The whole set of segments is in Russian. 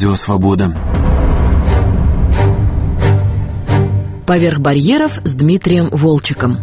Радио Свобода. «Поверх барьеров» с Дмитрием Волчеком.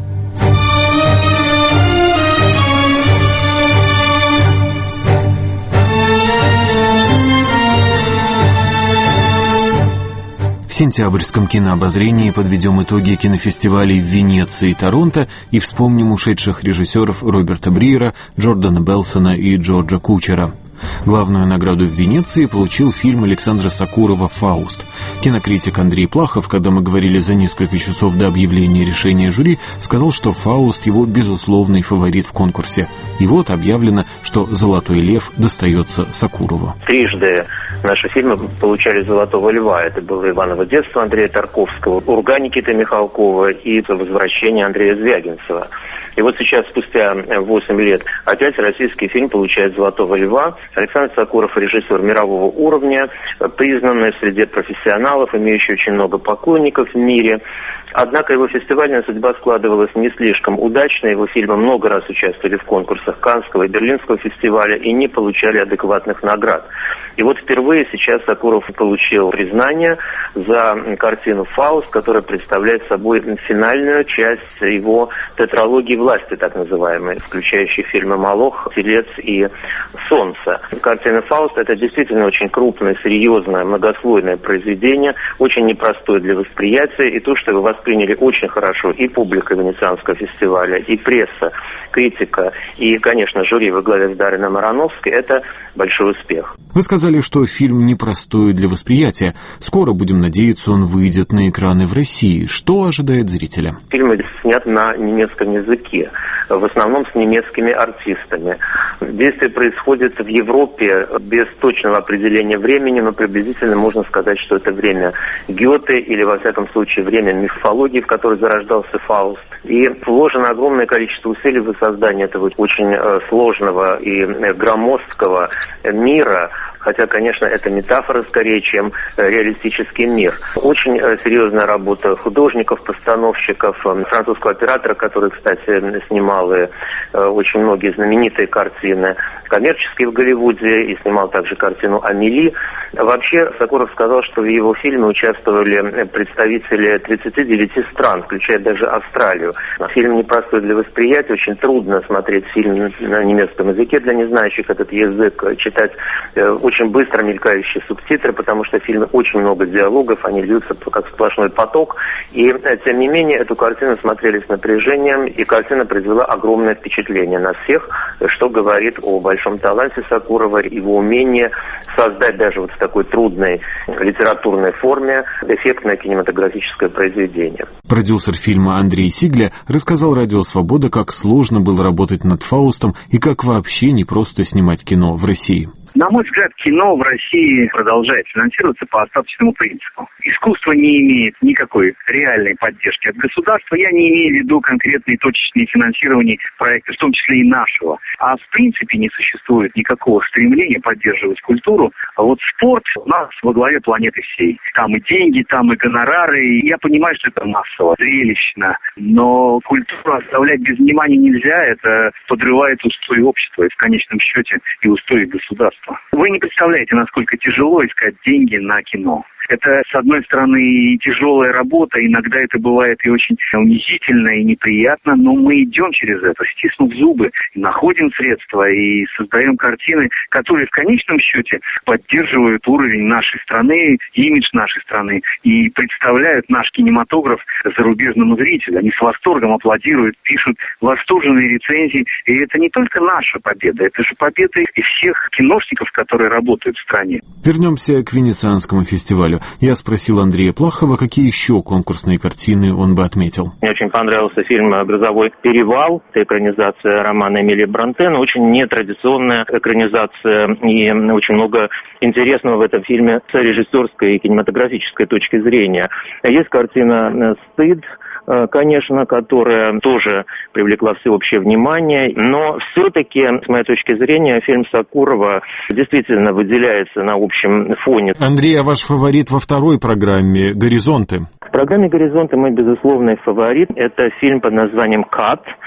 В сентябрьском кинообозрении подведем итоги кинофестивалей в Венеции и Торонто и вспомним ушедших режиссеров Роберта Бриера, Джордана Белсона и Джорджа Кучера. Главную награду в Венеции получил фильм Александра Сокурова «Фауст». Кинокритик Андрей Плахов, когда мы говорили за несколько часов до объявления решения жюри, сказал, что «Фауст» его безусловный фаворит в конкурсе. И вот объявлено, что «Золотой лев» достается Сокурову. Трижды наши фильмы получали «Золотого льва». Это было «Иваново детство» Андрея Тарковского, «Урга» Никиты Михалкова и «Возвращение» Андрея Звягинцева. И вот сейчас, спустя 8 лет, опять российский фильм получает «Золотого льва». Александр Сокуров — режиссер мирового уровня, признанный среди профессионалов, имеющий очень много поклонников в мире. Однако его фестивальная судьба складывалась не слишком удачно. Его фильмы много раз участвовали в конкурсах Каннского и Берлинского фестиваля и не получали адекватных наград. И вот впервые сейчас Сокуров получил признание за картину «Фауст», которая представляет собой финальную часть его тетралогии власти, так называемой, включающей фильмы «Молох», «Телец» и «Солнце». Картина «Фауст» — это действительно очень крупное, серьезное, многослойное произведение, очень непростое для восприятия, и то, что его восприняли очень хорошо и публика Венецианского фестиваля, и пресса, критика, и, конечно, жюри во главе с Дарьей Мароновской, это большой успех. Вы сказали, что фильм непростой для восприятия. Скоро, будем надеяться, он выйдет на экраны в России. Что ожидает зрителя? Фильм снят на немецком языке, в основном с немецкими артистами. Действие происходит в Европе без точного определения времени, но приблизительно можно сказать, что это время Гёте или, во всяком случае, время мифологии, в которой зарождался Фауст. И вложено огромное количество усилий в создание этого очень сложного и громоздкого мира. Хотя, конечно, это метафора скорее, чем реалистический мир. Очень серьезная работа художников, постановщиков, французского оператора, который, кстати, снимал очень многие знаменитые картины коммерческие в Голливуде и снимал также картину «Амели». Вообще, Сокуров сказал, что в его фильме участвовали представители 39 стран, включая даже Австралию. Фильм непростой для восприятия, очень трудно смотреть фильм на немецком языке для незнающих этот язык, читать очень быстро мелькающие субтитры, потому что в фильме очень много диалогов, они льются как сплошной поток. И, тем не менее, эту картину смотрели с напряжением, и картина произвела огромное впечатление на всех, что говорит о большом таланте Сокурова, его умении создать даже вот в такой трудной литературной форме эффектное кинематографическое произведение. Продюсер фильма Андрей Сигля рассказал Радио Свобода, как сложно было работать над «Фаустом» и как вообще не просто снимать кино в России. На мой взгляд, кино в России продолжает финансироваться по остаточному принципу. Искусство не имеет никакой реальной поддержки от государства. Я не имею в виду конкретные точечные финансирования проектов, в том числе и нашего. А в принципе не существует никакого стремления поддерживать культуру. А вот спорт у нас во главе планеты всей. Там и деньги, там и гонорары. И я понимаю, что это массово, зрелищно. Но культуру оставлять без внимания нельзя. Это подрывает устои общества и в конечном счете и устои государства. Вы не представляете, насколько тяжело искать деньги на кино. Это, с одной стороны, и тяжелая работа, иногда это бывает и очень унизительно, и неприятно, но мы идем через это, стиснув зубы, находим средства и создаем картины, которые в конечном счете поддерживают уровень нашей страны, имидж нашей страны и представляют наш кинематограф зарубежному зрителю. Они с восторгом аплодируют, пишут восторженные рецензии, и это не только наша победа, это же победа и всех киношников, которые работают в стране. Вернемся к Венецианскому фестивалю. Я спросил Андрея Плахова, какие еще конкурсные картины он бы отметил. Мне очень понравился фильм «Грозовой перевал». Это экранизация романа Эмилии Бронте, очень нетрадиционная экранизация и очень много интересного в этом фильме с режиссерской и кинематографической точки зрения. Есть картина «Стыд», конечно, которая тоже привлекла всеобщее внимание, но все-таки, с моей точки зрения, фильм Сокурова действительно выделяется на общем фоне. Андрей, а ваш фаворит во второй программе «Горизонты»? В программе «Горизонты» мой безусловный фаворит – это фильм под названием «Кат».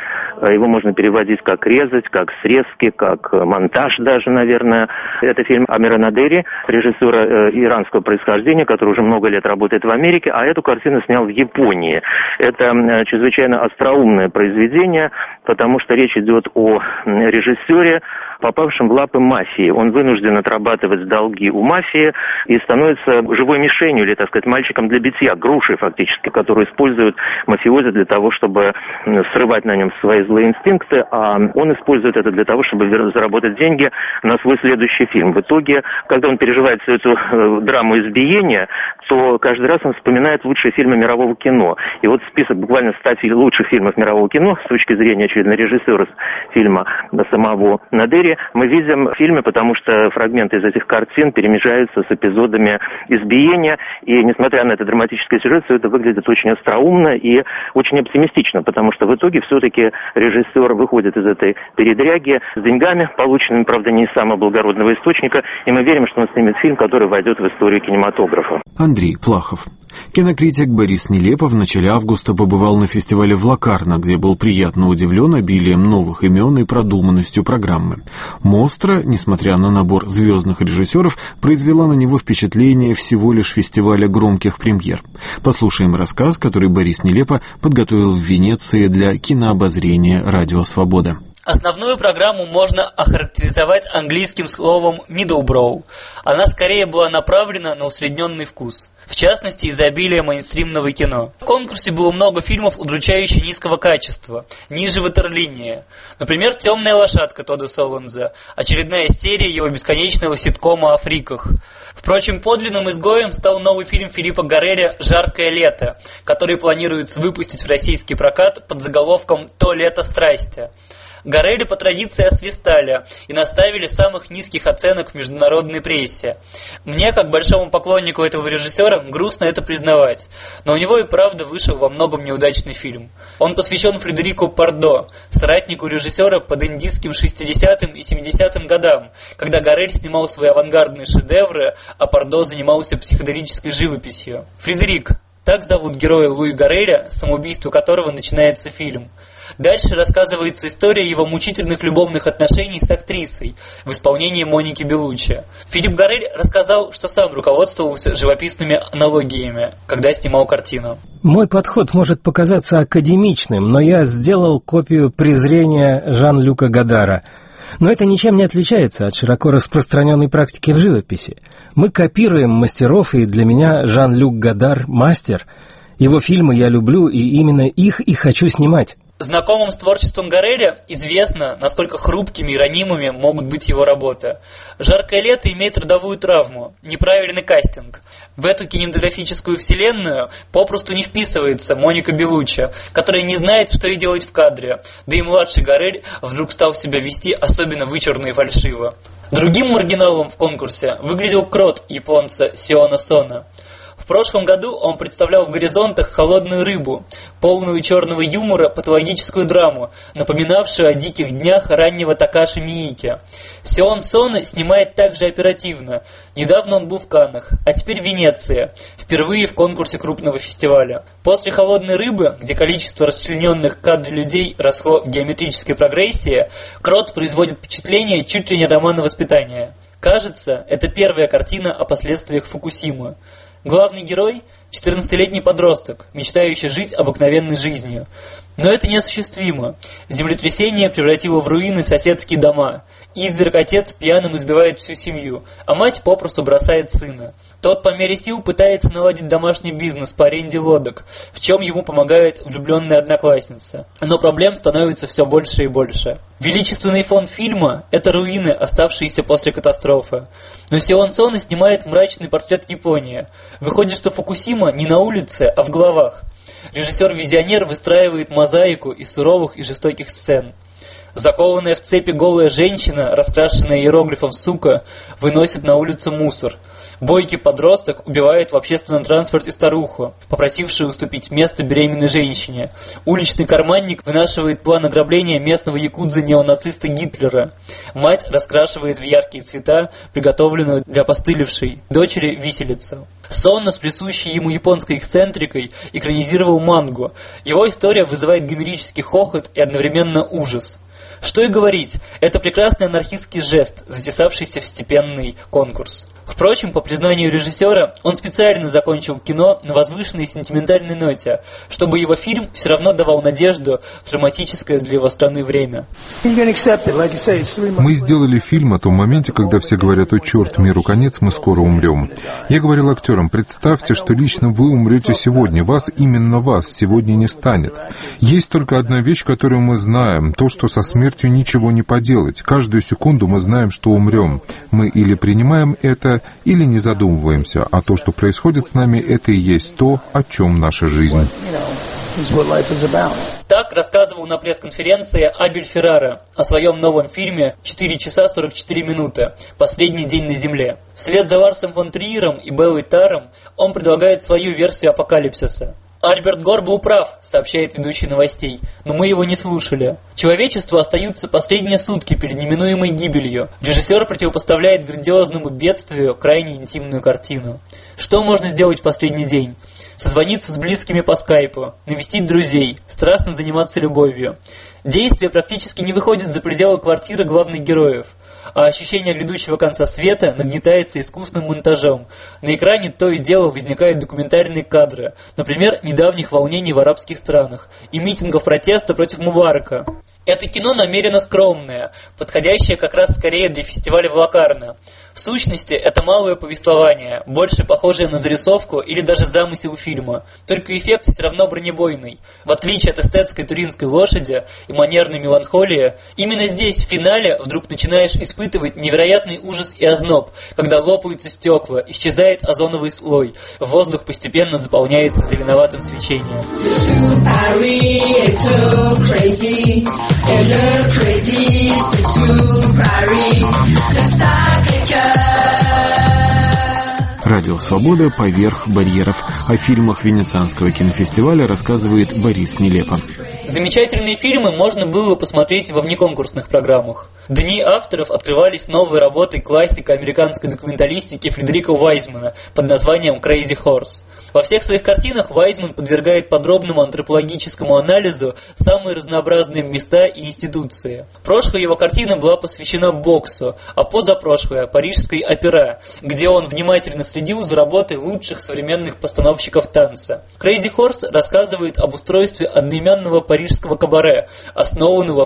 Его можно переводить как «резать», как «срезки», как «монтаж» даже, наверное. Это фильм Амира Надери, режиссера иранского происхождения, который уже много лет работает в Америке, а эту картину снял в Японии. Это чрезвычайно остроумное произведение, потому что речь идет о режиссере, попавшем в лапы мафии. Он вынужден отрабатывать долги у мафии и становится живой мишенью, или, так сказать, мальчиком для битья, грушей фактически, которую используют мафиози для того, чтобы срывать на нем свои злые инстинкты, а он использует это для того, чтобы заработать деньги на свой следующий фильм. В итоге, когда он переживает всю эту драму избиения, то каждый раз он вспоминает лучшие фильмы мирового кино. И вот список буквально 100 лучших фильмов мирового кино с точки зрения, очевидно, режиссера фильма самого Надери, мы видим в фильме, потому что фрагменты из этих картин перемежаются с эпизодами избиения, и несмотря на это драматическое сюжет, все это выглядит очень остроумно и очень оптимистично, потому что в итоге все-таки режиссер выходит из этой передряги с деньгами, полученными, правда, не из самого благородного источника, и мы верим, что он снимет фильм, который войдет в историю кинематографа. Андрей Плахов. Кинокритик Борис Нелепов в начале августа побывал на фестивале в Локарно, где был приятно удивлен обилием новых имен и продуманностью программы. «Мостро», несмотря на набор звездных режиссеров, произвела на него впечатление всего лишь фестиваля громких премьер. Послушаем рассказ, который Борис Нелепов подготовил в Венеции для кинообозрения «Радио Свобода». Основную программу можно охарактеризовать английским словом «middlebrow». Она скорее была направлена на усредненный вкус. В частности, из-за обилия мейнстримного кино. В конкурсе было много фильмов удручающе низкого качества, ниже ватерлинии. Например, «Темная лошадка» Тодда Солонза, очередная серия его бесконечного ситкома о фриках. Впрочем, подлинным изгоем стал новый фильм Филиппа Гарреля «Жаркое лето», который планируется выпустить в российский прокат под заголовком «То лето страсти». Гарреля по традиции освистали и наставили самых низких оценок в международной прессе. Мне, как большому поклоннику этого режиссера, грустно это признавать, но у него и правда вышел во многом неудачный фильм. Он посвящен Фредерику Пардо, соратнику режиссера под индийским 60-м и 70-м годам, когда Гаррель снимал свои авангардные шедевры, а Пардо занимался психоделической живописью. Фредерик – так зовут героя Луи Гарреля, самоубийство которого начинается фильм. Дальше рассказывается история его мучительных любовных отношений с актрисой в исполнении Моники Беллуччи. Филипп Гаррель рассказал, что сам руководствовался живописными аналогиями, когда снимал картину. Мой подход может показаться академичным, но я сделал копию презрения Жан-Люка Годара. Но это ничем не отличается от широко распространенной практики в живописи. Мы копируем мастеров, и для меня Жан-Люк Годар – мастер. Его фильмы я люблю, и именно их и хочу снимать. Знакомым с творчеством Гарреля известно, насколько хрупкими и ранимыми могут быть его работы. «Жаркое лето» имеет родовую травму – неправильный кастинг. В эту кинематографическую вселенную попросту не вписывается Моника Беллуччи, которая не знает, что ей делать в кадре, да и младший Гаррель вдруг стал себя вести особенно вычурно и фальшиво. Другим маргиналом в конкурсе выглядел крот японца Сиона Сона. В прошлом году он представлял в «Горизонтах» «Холодную рыбу», полную черного юмора патологическую драму, напоминавшую о диких днях раннего Такаши Миики. Сион Сона снимает также оперативно. Недавно он был в Каннах, а теперь в Венеции, впервые в конкурсе крупного фестиваля. После «Холодной рыбы», где количество расчлененных в кадре людей росло в геометрической прогрессии, «Крот» производит впечатление чуть ли не романа воспитания. Кажется, это первая картина о последствиях Фукусимы. Главный герой – 14-летний подросток, мечтающий жить обыкновенной жизнью. Но это неосуществимо. Землетрясение превратило в руины соседские дома. Изверг-отец пьяным избивает всю семью, а мать попросту бросает сына. Тот по мере сил пытается наладить домашний бизнес по аренде лодок, в чем ему помогает влюбленная одноклассница. Но проблем становится все больше и больше. Величественный фон фильма – это руины, оставшиеся после катастрофы. Но Сион Сона снимает мрачный портрет Японии. Выходит, что Фукусима не на улице, а в головах. Режиссер-визионер выстраивает мозаику из суровых и жестоких сцен. Закованная в цепи голая женщина, раскрашенная иероглифом «сука», выносит на улицу мусор. Бойкий подросток убивает в общественном транспорте старуху, попросившую уступить место беременной женщине. Уличный карманник вынашивает план ограбления местного якудза-неонациста Гитлера. Мать раскрашивает в яркие цвета приготовленную для постылившей дочери виселицу. Сонно с присущей ему японской эксцентрикой экранизировал мангу. Его история вызывает гомерический хохот и одновременно ужас. Что и говорить, это прекрасный анархистский жест, затесавшийся в степенный конкурс. Впрочем, по признанию режиссера, он специально закончил кино на возвышенной сентиментальной ноте, чтобы его фильм все равно давал надежду в драматическое для его страны время. Мы сделали фильм о том моменте, когда все говорят: «О, черт, миру конец, мы скоро умрем». Я говорил актерам: представьте, что лично вы умрете сегодня, именно вас, сегодня не станет. Есть только одна вещь, которую мы знаем, то, что со смертью ничего не поделать. Каждую секунду мы знаем, что умрем. Мы или принимаем это, или не задумываемся, а то, что происходит с нами, это и есть то, о чем наша жизнь. Так рассказывал на пресс-конференции Абель Феррара о своем новом фильме «4 часа 44 минуты. Последний день на Земле». Вслед за Ларсом фон Триером и Беллой Таром он предлагает свою версию апокалипсиса. Альберт Гор был прав, сообщает ведущий новостей, но мы его не слушали. Человечеству остаются последние сутки перед неминуемой гибелью. Режиссер противопоставляет грандиозному бедствию крайне интимную картину. Что можно сделать в последний день? Созвониться с близкими по скайпу, навестить друзей, страстно заниматься любовью. Действие практически не выходит за пределы квартиры главных героев, а ощущение грядущего конца света нагнетается искусным монтажом. На экране то и дело возникают документальные кадры, например, недавних волнений в арабских странах и митингов протеста против Мубарака. Это кино намеренно скромное, подходящее как раз скорее для фестиваля в Локарно. В сущности, это малое повествование, больше похожее на зарисовку или даже замысел фильма. Только эффект все равно бронебойный. В отличие от эстетской туринской лошади и манерной меланхолии, именно здесь, в финале, вдруг начинаешь испытывать невероятный ужас и озноб, когда лопаются стекла, исчезает озоновый слой, воздух постепенно заполняется зеленоватым свечением. Радио «Свобода. Поверх барьеров». О фильмах Венецианского кинофестиваля рассказывает Борис Нелепо. Замечательные фильмы можно было посмотреть во внеконкурсных программах. Дни авторов открывались новой работой классика американской документалистики Фредерика Уайзмана под названием «Crazy Horse». Во всех своих картинах Уайзман подвергает подробному антропологическому анализу самые разнообразные места и институции. Прошлая его картина была посвящена боксу, а позапрошлая – парижской опера, где он внимательно следил за работой лучших современных постановщиков танца. «Crazy Horse» рассказывает об устройстве одноименного парижского кабаре, основанного в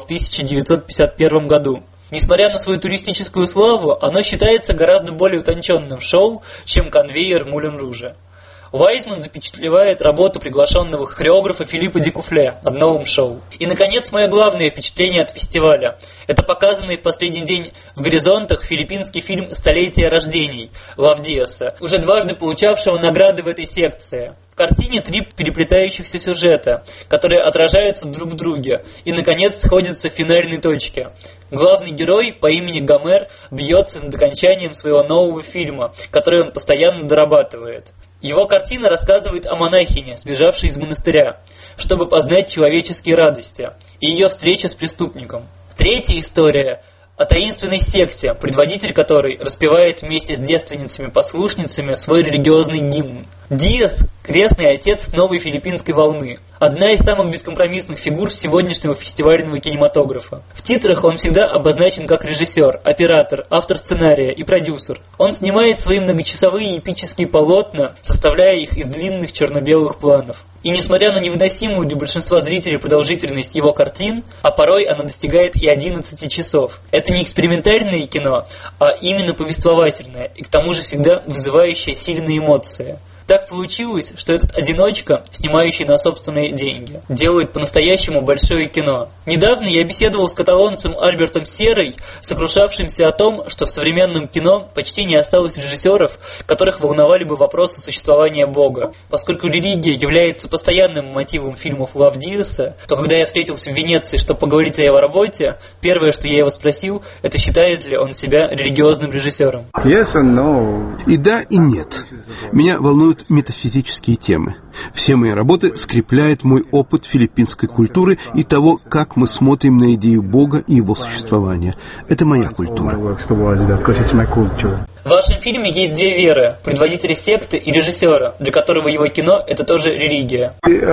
1951 году. Несмотря на свою туристическую славу, оно считается гораздо более утонченным шоу, чем конвейер Мулен Ружа. Уайзман запечатлевает работу приглашенного хореографа Филиппа Декуфле над новым шоу. И, наконец, мое главное впечатление от фестиваля. Это показанный в последний день в горизонтах филиппинский фильм «Столетие рождений» Лав Диаса, уже дважды получавшего награды в этой секции. В картине 3 переплетающихся сюжета, которые отражаются друг в друге и, наконец, сходятся в финальной точке. Главный герой по имени Гомер бьется над окончанием своего нового фильма, который он постоянно дорабатывает. Его картина рассказывает о монахине, сбежавшей из монастыря, чтобы познать человеческие радости, и ее встрече с преступником. Третья история о таинственной секте, предводитель которой распевает вместе с девственницами-послушницами свой религиозный гимн. Диас – крестный отец новой филиппинской волны. Одна из самых бескомпромиссных фигур сегодняшнего фестивального кинематографа. В титрах он всегда обозначен как режиссер, оператор, автор сценария и продюсер. Он снимает свои многочасовые эпические полотна, составляя их из длинных черно-белых планов. И несмотря на невыносимую для большинства зрителей продолжительность его картин, а порой она достигает и 11 часов. Это не экспериментальное кино, а именно повествовательное, и к тому же всегда вызывающее сильные эмоции. Так получилось, что этот одиночка, снимающий на собственные деньги, делает по-настоящему большое кино. Недавно я беседовал с каталонцем Альбертом Серой, сокрушавшимся о том, что в современном кино почти не осталось режиссеров, которых волновали бы вопросы существования Бога. Поскольку религия является постоянным мотивом фильмов Лав Диаса, то когда я встретился в Венеции, чтобы поговорить о его работе, первое, что я его спросил, это считает ли он себя религиозным режиссером. И да, и нет. Меня волнуют метафизические темы. Все мои работы скрепляют мой опыт филиппинской культуры и того, как мы смотрим на идею Бога и его существования. Это моя культура. В вашем фильме есть две веры – предводителя секты и режиссера, для которого его кино – это тоже религия.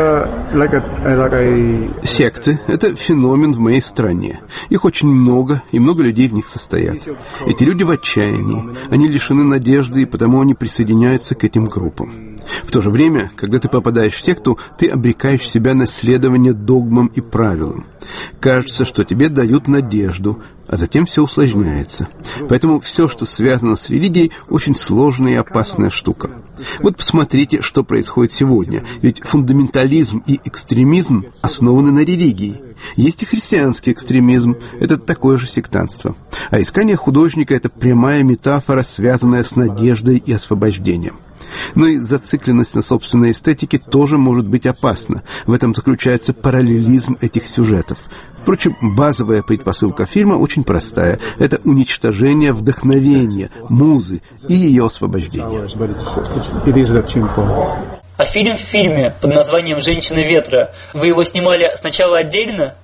Секты – это феномен в моей стране. Их очень много, и много людей в них состоят. Эти люди в отчаянии, они лишены надежды, и потому они присоединяются к этим группам. В то же время, когда ты попадаешь в секту, ты обрекаешь себя на следование догмам и правилам. Кажется, что тебе дают надежду, а затем все усложняется. Поэтому все, что связано с религией, очень сложная и опасная штука. Вот посмотрите, что происходит сегодня. Ведь фундаментализм и экстремизм основаны на религии. Есть и христианский экстремизм, это такое же сектантство. А искание художника – это прямая метафора, связанная с надеждой и освобождением. Но и зацикленность на собственной эстетике тоже может быть опасна. В этом заключается параллелизм этих сюжетов. Впрочем, базовая предпосылка фильма очень простая. Это уничтожение вдохновения, музы и ее освобождение. А фильм в фильме под названием «Женщина ветра». Вы его снимали сначала отдельно?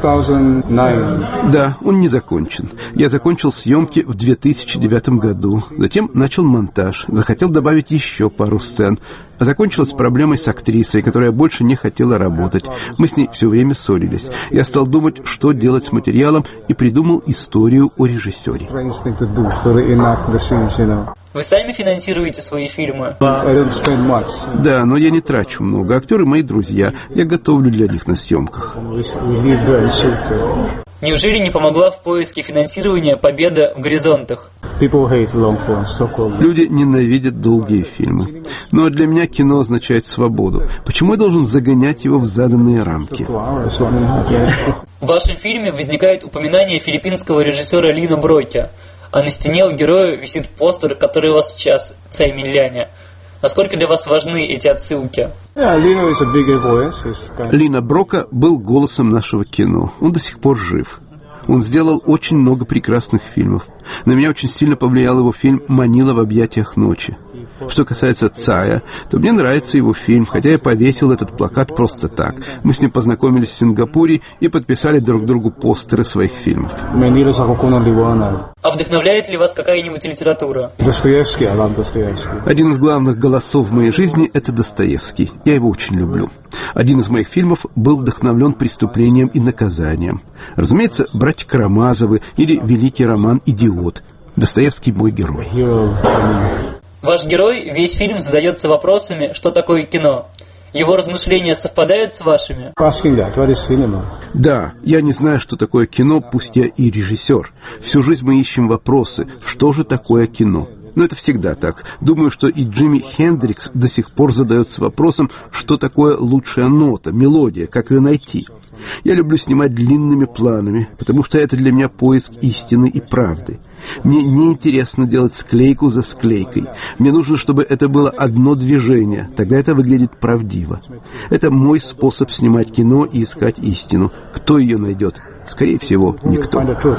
Да, он не закончен. Я закончил съемки в 2009 году. Затем начал монтаж. Захотел добавить еще пару сцен. А закончилось проблемой с актрисой, которая больше не хотела работать. Мы с ней все время ссорились. Я стал думать, что делать с материалом, и придумал историю о режиссере. Вы сами финансируете свои фильмы? Да, но я не трачу много. Актеры мои друзья. Я готовлю для них на съемках. Неужели не помогла в поиске финансирования «Победа в горизонтах»? Люди ненавидят долгие фильмы. Но для меня кино означает свободу. Почему я должен загонять его в заданные рамки? В вашем фильме возникает упоминание филиппинского режиссера Лина Броки, а на стене у героя висит постер, который у вас сейчас, Цай Минляня. Насколько для вас важны эти отсылки? Лина Брока был голосом нашего кино. Он до сих пор жив. Он сделал очень много прекрасных фильмов. На меня очень сильно повлиял его фильм «Манила в объятиях ночи». Что касается Цая, то мне нравится его фильм, хотя я повесил этот плакат просто так. Мы с ним познакомились в Сингапуре и подписали друг другу постеры своих фильмов. А вдохновляет ли вас какая-нибудь литература? Один из главных голосов в моей жизни – это Достоевский. Я его очень люблю. Один из моих фильмов был вдохновлен «Преступлением и наказанием». Разумеется, «Братья Карамазовы» или «Великий роман «Идиот». Достоевский мой герой. Ваш герой весь фильм задается вопросами, что такое кино. Его размышления совпадают с вашими? Да, я не знаю, что такое кино, пусть я и режиссер. Всю жизнь мы ищем вопросы, что же такое кино. Но это всегда так. Думаю, что и Джимми Хендрикс до сих пор задается вопросом, что такое лучшая нота, мелодия, как ее найти. Я люблю снимать длинными планами, потому что это для меня поиск истины и правды. Мне не интересно делать склейку за склейкой. Мне нужно, чтобы это было одно движение, тогда это выглядит правдиво. Это мой способ снимать кино и искать истину. Кто ее найдет? Скорее всего, никто.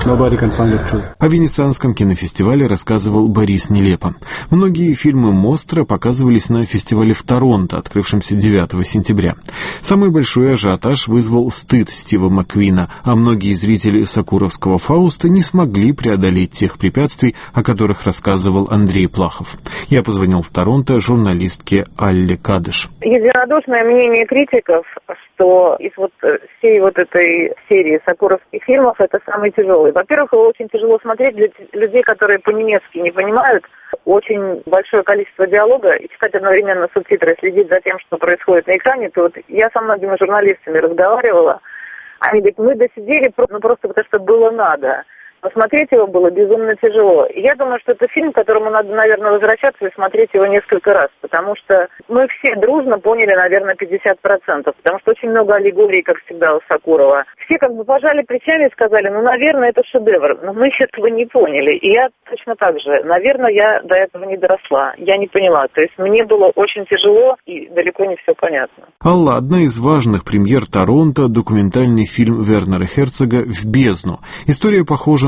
О Венецианском кинофестивале рассказывал Борис Нелепо. Многие фильмы Мостро показывались на фестивале в Торонто, открывшемся 9 сентября. Самый большой ажиотаж вызвал «Стыд» Стива Маккуина, а многие зрители сокуровского «Фауста» не смогли преодолеть тех препятствий, о которых рассказывал Андрей Плахов. Я позвонил в Торонто журналистке Алле Кадыш. Единодушное мнение критиков, что из всей этой серии сокуровских фильмов это самый тяжелый. Во-первых, его очень тяжело смотреть для людей, которые по-немецки не понимают. Очень большое количество диалога и читать одновременно субтитры, следить за тем, что происходит на экране. То я со многими журналистами разговаривала. Они говорят, мы досидели просто потому, что было надо. Но смотреть его было безумно тяжело. И я думаю, что это фильм, к которому надо, наверное, возвращаться и смотреть его несколько раз. Потому что мы все дружно поняли, наверное, 50%. Потому что очень много аллегорий, как всегда, у Сокурова. Все пожали плечами и сказали, наверное, это шедевр. Но мы этого не поняли. И я точно так же. Наверное, я до этого не доросла. Я не поняла. То есть мне было очень тяжело и далеко не все понятно. Алла, одна из важных премьер Торонто – документальный фильм Вернера Херцога «В бездну». История похожа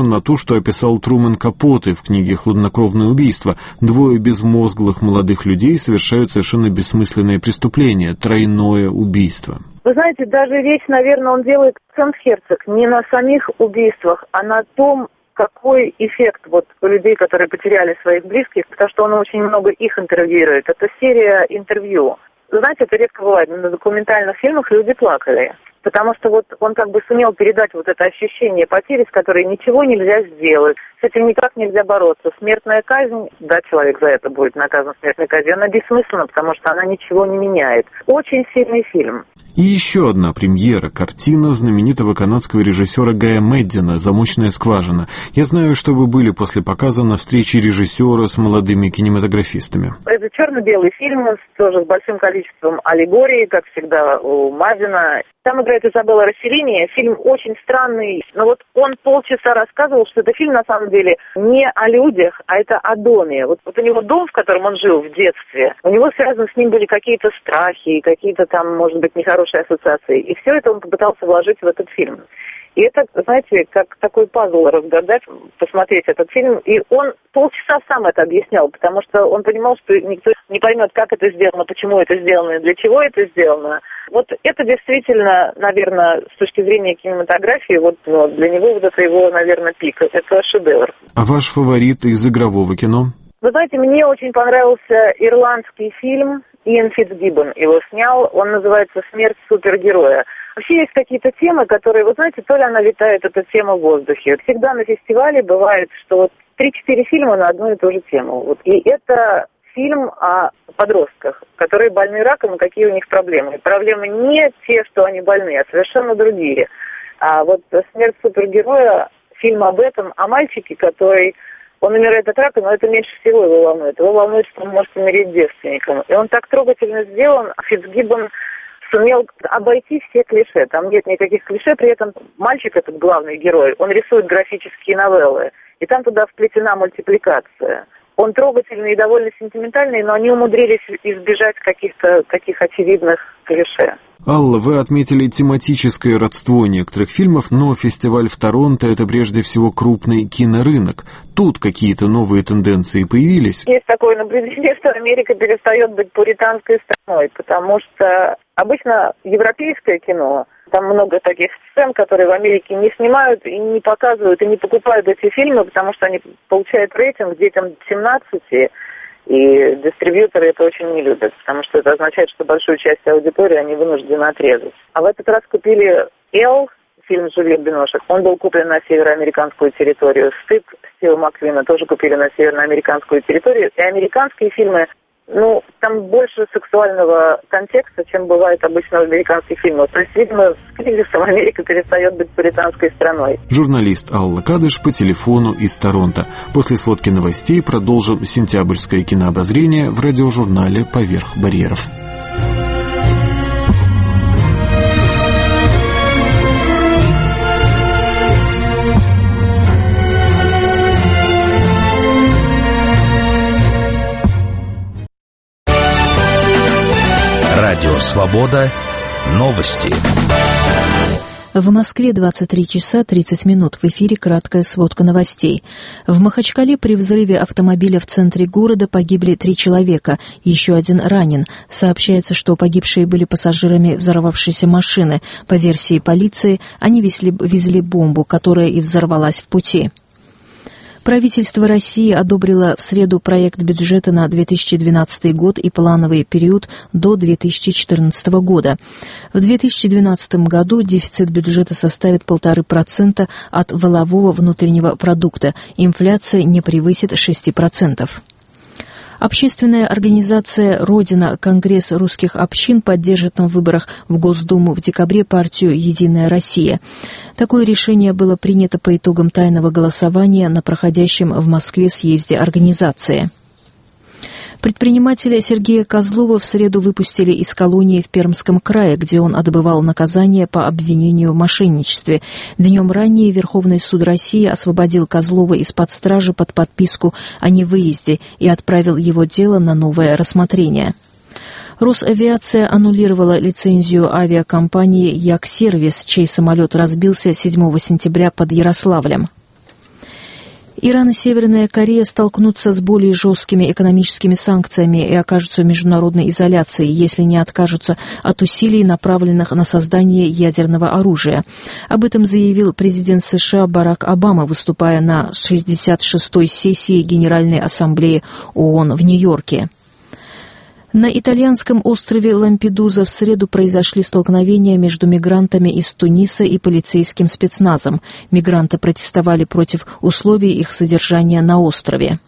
похожим на то, что описал Трумэн Капоте в книге «Хладнокровное убийство». Двое безмозглых молодых людей совершают совершенно бессмысленное преступление – тройное убийство. Вы знаете, даже речь, наверное, он делает акцент, Херцог, не на самих убийствах, а на том, какой эффект вот у людей, которые потеряли своих близких, потому что он очень много их интервьюирует. Это серия интервью. Знаете, это редко бывает, но на документальных фильмах люди плакали. Потому что вот он как бы сумел передать вот это ощущение потери, с которой ничего нельзя сделать, с этим никак нельзя бороться. Смертная казнь, да, человек за это будет наказан смертной казнью, она бессмысленна, потому что она ничего не меняет. Очень сильный фильм. И еще одна премьера – картина знаменитого канадского режиссера Гая Мэддина «Замочная скважина». Я знаю, что вы были после показа на встрече режиссера с молодыми кинематографистами. Это черно-белый фильм, тоже с большим количеством аллегорий, как всегда у Мадина. Там играет Изабелла Росселлини. Фильм очень странный, но вот он полчаса рассказывал, что это фильм на самом деле не о людях, а это о доме. Вот у него дом, в котором он жил в детстве, у него связаны с ним были какие-то страхи, какие-то там, может быть, нехорошие ассоциации. И все это он попытался вложить в этот фильм. И это, знаете, как такой пазл разгадать, посмотреть этот фильм. И он полчаса сам это объяснял, потому что он понимал, что никто не поймет, как это сделано, почему это сделано и для чего это сделано. Вот это действительно, наверное, с точки зрения кинематографии, вот для него вот это его, наверное, пик. Это шедевр. А ваш фаворит из игрового кино? Вы знаете, мне очень понравился ирландский фильм. Иэн Фитцгиббон его снял. Он называется «Смерть супергероя». Вообще есть какие-то темы, которые, вы знаете, то ли она витает, эта тема в воздухе. Всегда на фестивале бывает, что вот 3-4 фильма на одну и ту же тему. Вот. И это фильм о подростках, которые больны раком и какие у них проблемы. Проблемы не те, что они больны, а совершенно другие. А вот «Смерть супергероя» фильм об этом, о мальчике, который... Он умирает от рака, но это меньше всего его волнует. Его волнует, что он может умереть девственником. И он так трогательно сделан. Фитцгиббон сумел обойти все клише. Там нет никаких клише, при этом мальчик, этот главный герой, он рисует графические новеллы. И там туда вплетена мультипликация. Он трогательный и довольно сентиментальный, но они умудрились избежать каких-то таких очевидных клише. Алла, вы отметили тематическое родство некоторых фильмов, но фестиваль в Торонто – это прежде всего крупный кинорынок. Тут какие-то новые тенденции появились? Есть такое наблюдение, что Америка перестает быть пуританской страной, потому что обычно европейское кино, там много таких сцен, которые в Америке не снимают и не показывают, и не покупают эти фильмы, потому что они получают рейтинг детям 17, и дистрибьюторы это очень не любят, потому что это означает, что большую часть аудитории они вынуждены отрезать. А в этот раз купили «Эл», фильм Жюльет Биношек, он был куплен на североамериканскую территорию. «Стыд» Стива Макквина тоже купили на североамериканскую территорию. И американские фильмы, там больше сексуального контекста, чем бывает обычно в американских фильмах. То есть, видимо, с кризисом Америка перестает быть пуританской страной. Журналист Алла Кадыш по телефону из Торонто. После сводки новостей продолжим сентябрьское кинообозрение в радиожурнале «Поверх барьеров». Радио «Свобода». Новости. В Москве 23 часа 30 минут. В эфире краткая сводка новостей. В Махачкале при взрыве автомобиля в центре города погибли 3 человека, еще один ранен. Сообщается, что погибшие были пассажирами взорвавшейся машины. По версии полиции, они везли бомбу, которая и взорвалась в пути. Правительство России одобрило в среду проект бюджета на 2012 год и плановый период до 2014 года. В 2012 году дефицит бюджета составит 1,5% от валового внутреннего продукта. Инфляция не превысит 6%. Общественная организация «Родина. Конгресс русских общин» поддержит на выборах в Госдуму в декабре партию «Единая Россия». Такое решение было принято по итогам тайного голосования на проходящем в Москве съезде организации. Предпринимателя Сергея Козлова в среду выпустили из колонии в Пермском крае, где он отбывал наказание по обвинению в мошенничестве. Днем ранее Верховный суд России освободил Козлова из-под стражи под подписку о невыезде и отправил его дело на новое рассмотрение. Росавиация аннулировала лицензию авиакомпании «Яксервис», чей самолет разбился 7 сентября под Ярославлем. Иран и Северная Корея столкнутся с более жесткими экономическими санкциями и окажутся в международной изоляции, если не откажутся от усилий, направленных на создание ядерного оружия. Об этом заявил президент США Барак Обама, выступая на 66-й сессии Генеральной Ассамблеи ООН в Нью-Йорке. На итальянском острове Лампедуза в среду произошли столкновения между мигрантами из Туниса и полицейским спецназом. Мигранты протестовали против условий их содержания на острове.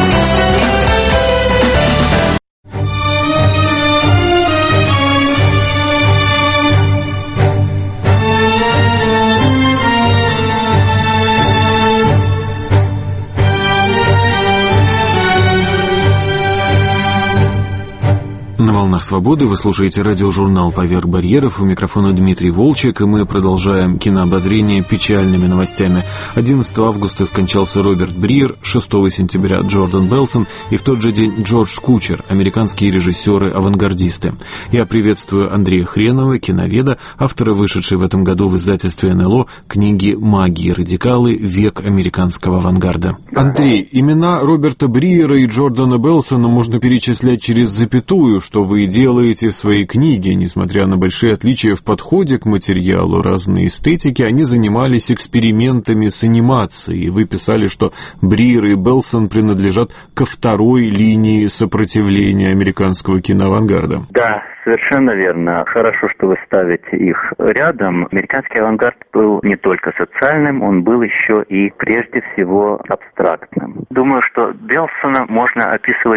На «Волнах свободы» вы слушаете радиожурнал «Поверх барьеров». У микрофона Дмитрий Волчек, и мы продолжаем кинообозрение печальными новостями. 11 августа скончался Роберт Бриер, 6 сентября Джордан Белсон и в тот же день Джордж Кучер, американские режиссеры-авангардисты. Я приветствую Андрея Хренова, киноведа, автора вышедшей в этом году в издательстве НЛО книги «Маги и радикалы. Век американского авангарда». Андрей, имена Роберта Бриера и Джордана Белсона можно перечислять через запятую, что вы делаете в своей книге. Несмотря на большие отличия в подходе к материалу, разные эстетики, они занимались экспериментами с анимацией. Вы писали, что Бриер и Белсон принадлежат ко второй линии сопротивления американского киноавангарда. Да, совершенно верно. Хорошо, что вы ставите их рядом. Американский авангард был не только социальным, он был еще и прежде всего абстрактным. Думаю, что Белсона можно описывать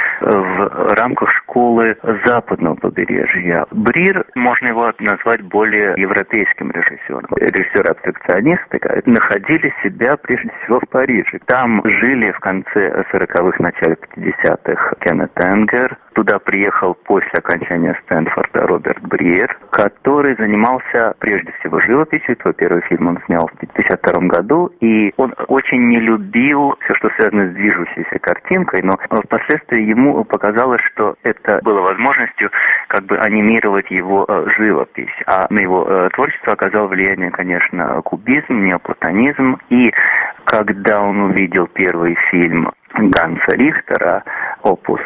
в рамках школы западного побережья. Бриер, можно его назвать более европейским режиссером. Режиссеры-абстракционисты находили себя прежде всего в Париже. Там жили в конце 40-х, начале 50-х Кеннет Энгер. Туда приехал после окончания Стэнфорда Роберт Бриер, который занимался прежде всего живописью. Свой первый фильм он снял в 1952 году, и он очень не любил все, что связано с движущейся картинкой, но впоследствии ему показалось, что это было возможностью как бы анимировать его живопись. А на его творчество оказал влияние, конечно, кубизм, неоплатонизм. И когда он увидел первый фильм Ганса Рихтера «Опус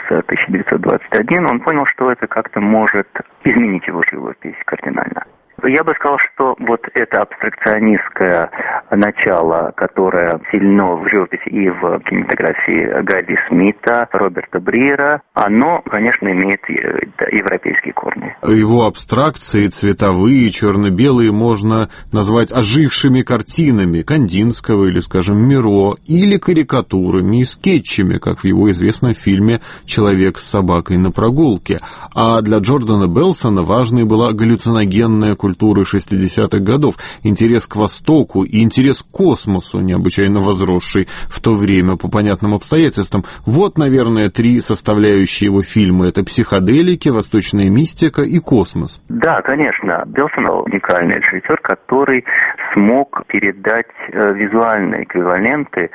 1921», он понял, что это как-то может изменить его живопись кардинально. Я бы сказал, что вот это абстракционистское начало, которое сильно в живописи и в кинематографии Гарри Смита, Роберта Бриера, оно, конечно, имеет европейские корни. Его абстракции, цветовые, черно-белые, можно назвать ожившими картинами Кандинского или, скажем, Миро, или карикатурами и скетчами, как в его известном фильме «Человек с собакой на прогулке». А для Джордана Белсона важной была галлюциногенная культуры 60-х годов, интерес к Востоку и интерес к космосу, необычайно возросший в то время по понятным обстоятельствам. Вот, наверное, три составляющие его фильма. Это психоделики, восточная мистика и космос. Да, конечно. Белсон уникальный режиссер, который смог передать визуальные эквиваленты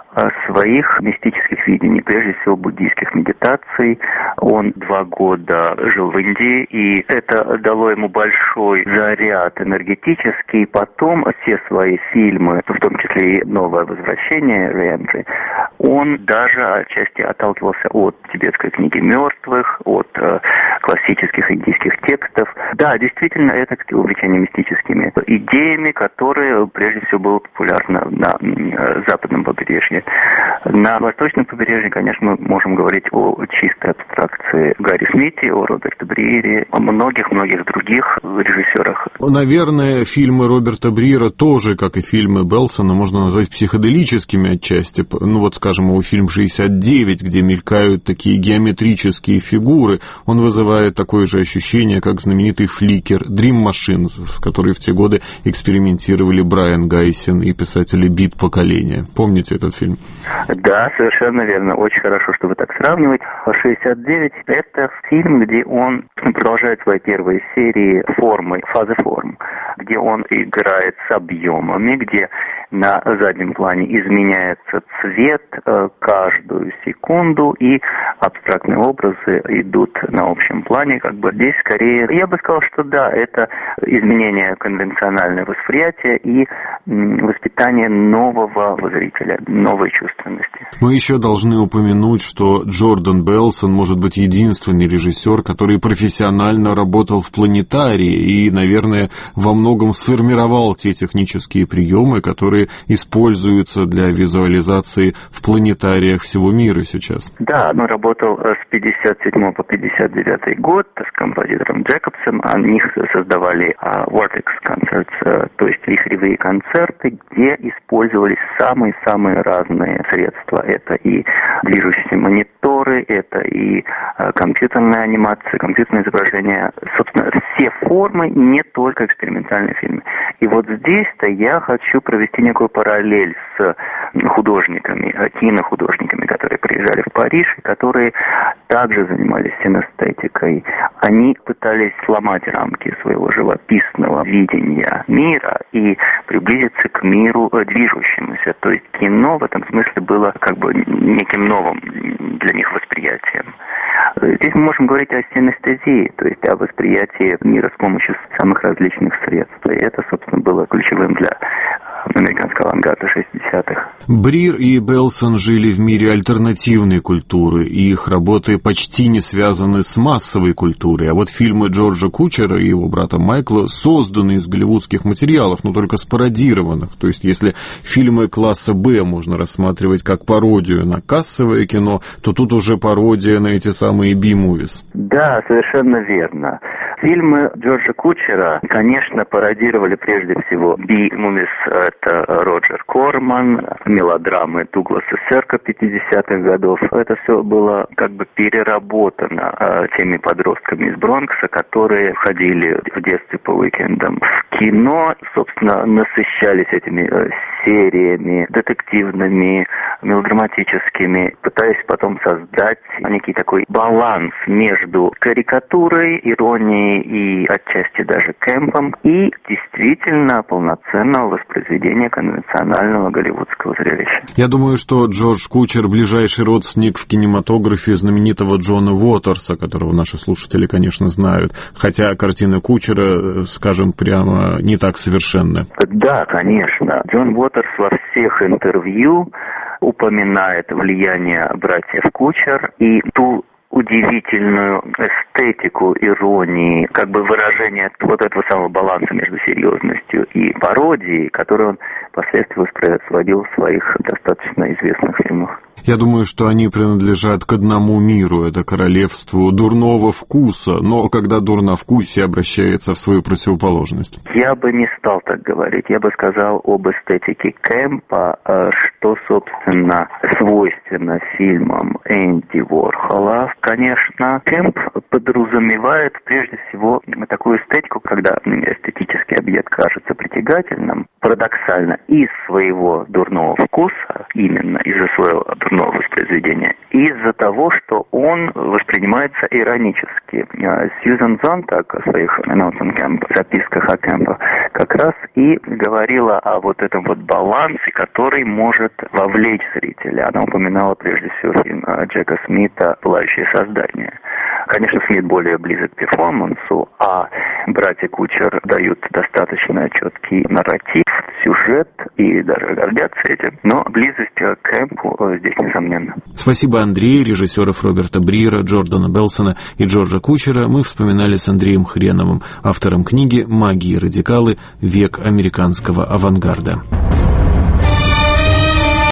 своих мистических видений, прежде всего буддийских медитаций. Он 2 года жил в Индии, и это дало ему большой заряд энергетический. Потом все свои фильмы, в том числе и «Новое возвращение», «Re-Entry», он даже отчасти отталкивался от тибетской книги мертвых, от классических индийских текстов. Да, действительно, это увлечение мистическими идеями, которые прежде всего было популярно на западном побережье. На восточном побережье, конечно, мы можем говорить о чистой абстракции Гарри Смите, о Роберте Бриере, о многих-многих других режиссерах. Наверное, фильмы Роберта Бриера тоже, как и фильмы Белсона, можно назвать психоделическими отчасти. Ну вот, скажем, его фильм «69», где мелькают такие геометрические фигуры, он вызывает такое же ощущение, как знаменитый фликер Dream Machine, с которой в те годы экспериментировали Брайан Гайсин и писатели «Бит поколения». Помните этот фильм? Да, совершенно верно. Очень хорошо, что вы так сравниваете. «69» — это фильм, где он продолжает свои первые серии формы, фазы форм. где он играет с объемами, где на заднем плане изменяется цвет каждую секунду, и абстрактные образы идут на общем плане. Как бы здесь скорее, я бы сказал, что да, это изменение конвенционального восприятия и воспитание нового зрителя, новой чувственности. Мы еще должны упомянуть, что Джордан Белсон может быть единственный режиссер, который профессионально работал в планетарии и, наверное, во многом сформировал те технические приемы, которые используются для визуализации в планетариях всего мира сейчас. Да, он работал с 57 по 59 год с композитором Джекобсом. Они создавали Vortex Concerts, то есть вихревые концерты, где использовались самые-самые разные средства. Это и движущиеся мониторы, это и компьютерная анимация, компьютерное изображение. Собственно, все формы, не только экспериментальные фильмы. И вот здесь-то я хочу провести некую параллель с художниками, кинохудожниками, которые приезжали в Париж, и которые также занимались синестетикой. Они пытались сломать рамки своего живописного видения мира и приблизиться к миру движущемуся. То есть кино в этом смысле было как бы неким новым для них восприятием. Здесь мы можем говорить о синестезии, то есть о восприятии мира с помощью самых различных средств. И это, собственно, было ключевым для американского авангарда 60-х. Брир и Белсон жили в мире альтернативной культуры, и их работы почти не связаны с массовой культурой. А вот фильмы Джорджа Кучера и его брата Майкла созданы из голливудских материалов, но только спародированных. То есть, если фильмы класса «Б» можно рассматривать как пародию на кассовое кино, то тут уже пародия на эти самые B-movies. Да, совершенно верно. Фильмы Джорджа Кучера, конечно, пародировали прежде всего B-movies, это Роджер Корман, мелодрамы Дугласа Сирка 50-х годов. Это все было как бы переработано теми подростками из Бронкса, которые ходили в детстве по уикендам в кино, собственно, насыщались этими сериями детективными, мелодраматическими, пытаясь потом создать некий такой баланс между карикатурой, иронией и отчасти даже кэмпом и действительно полноценного воспроизведения конвенционального голливудского зрелища. Я думаю, что Джордж Кучер — ближайший родственник в кинематографе знаменитого Джона Уотерса, которого наши слушатели, конечно, знают, хотя картины Кучера, скажем прямо, не так совершенны. Да, конечно. Джон Уотерс во всех интервью упоминает влияние братьев Кучер и ту удивительную эстетику иронии, как бы выражение вот этого самого баланса между серьезностью и пародией, который он впоследствии воспроизводил в своих достаточно известных фильмах. Я думаю, что они принадлежат к одному миру, это королевству дурного вкуса, но когда дурновкусие обращается в свою противоположность. Я бы не стал так говорить, я бы сказал об эстетике кэмпа, что, собственно, свойственно фильмам Энди Уорхола. Конечно, кэмп подразумевает прежде всего такую эстетику, когда эстетический объект кажется притягательным, парадоксально, из своего дурного вкуса, именно из-за своего дурного воспроизведения, из-за того, что он воспринимается иронически. Сьюзан Зонтаг о своих записках о кэмпе как раз и говорила о вот этом вот балансе, который может вовлечь зрителя. Она упоминала прежде всего фильм Джека Смита «Пылающее создание». Конечно, Смит более близок к перформансу, а братья Кучер дают достаточно четкий нарратив, сюжет и даже гордятся этим. Но близость к кэмпу здесь несомненно. Спасибо, Андрей. Режиссеров Роберта Брира, Джордана Белсона и Джорджа Кучера мы вспоминали с Андреем Хреновым, автором книги «Маги и радикалы. Век американского авангарда».